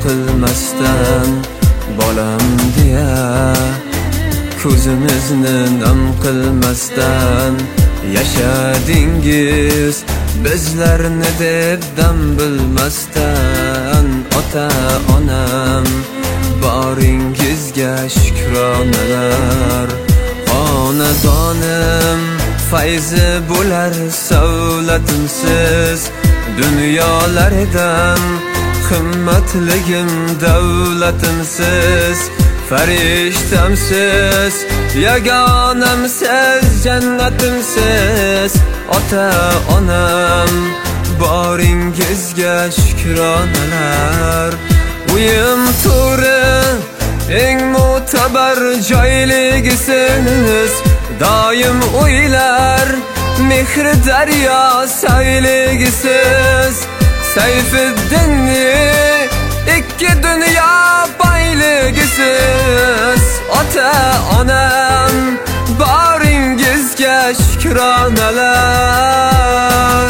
qilmasdan bolam deya, ko'zimizni nam qilmasdan yashadingiz, bizlarni deb dam bilmasdan. Ota onam boringizga shukronalar, xonadonim fayzi bo'lar savlatimsiz, dunyolaridan qimmatligim davlatimsiz, farishtamsiz, yagonamsiz, jannatimsiz. Ota onam boringizga shukronalar, uyim to'ri eng mo'tabar joyligisiz, doim o'ylar mehr daryo sayligisiz, Sayfiddinni ikki dunyo boyligisiz. Ota onam boringizga shukronalar,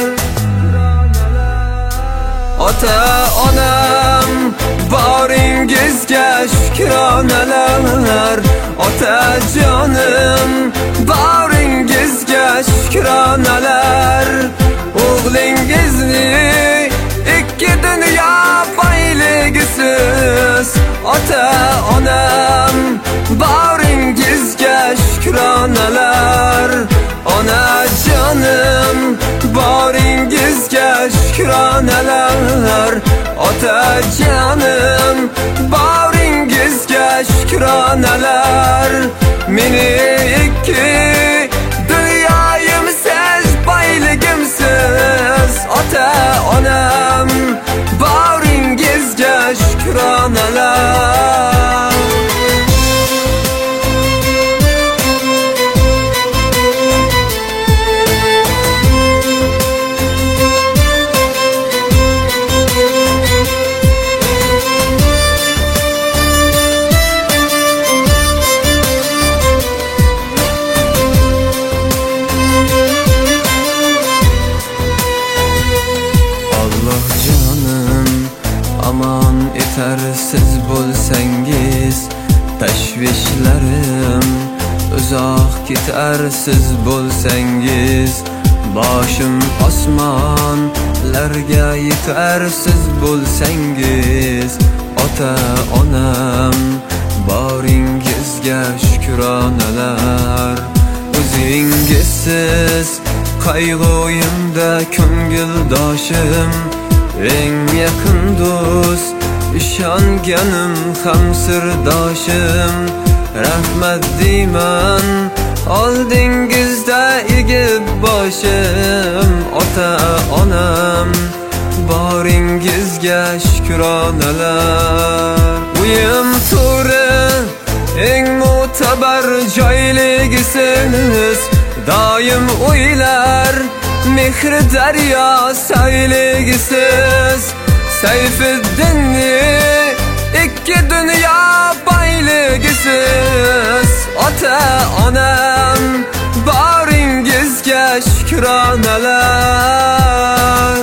ota onam boringizga shukronalar, otajonim boringizga shukronalar, o'g'lingizni ikki dunyo boyligisiz. Ota onam boringizga shukronalar, onajonim boringizga shukronalar, otajonim boringizga shukronalar. Meni ikki dunyoyimsiz, boyligimsiz. Ota onam boringizga shukronalar. Aman etar siz bo'lsangiz, tashvishlarim uzoq ketar siz bo'lsangiz, boshim osmonlarga yetar siz bo'lsangiz. Ota onam boringizga shukronalar, o'zingizsiz qayg'uyimda ko'ngildoshim, eng yaqin do'st, ishonganim ham sirdoshim. Rahmat deyman oldingizda egib boshim. Ota onam boringizga shukronalar, uyim to'ri eng mo'tabar joyligisiz, doim o'ylar mehr daryo sayligisiz, Sayfiddinni ikki dunyo boyligisiz. Ota onam boringizga shukronalar,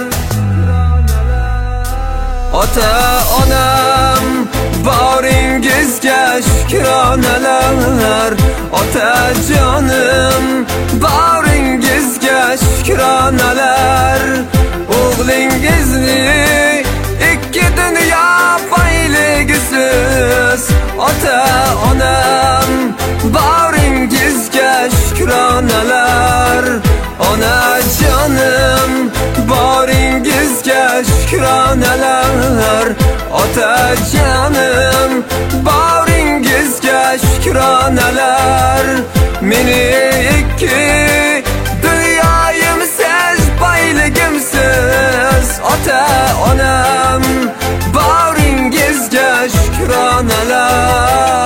ota onam boringizga shukronalar, otajonim boringizga shukronalar, o'g'lingizni ikki dunyo boyligisiz. Ota onam boringizga shukronalar, onajonim boringizga shukronalar, otajonim boringizga shukronalar. Meni ikki dunyoyimsiz, boyligimsiz. Ota onam boringizga shukronalar.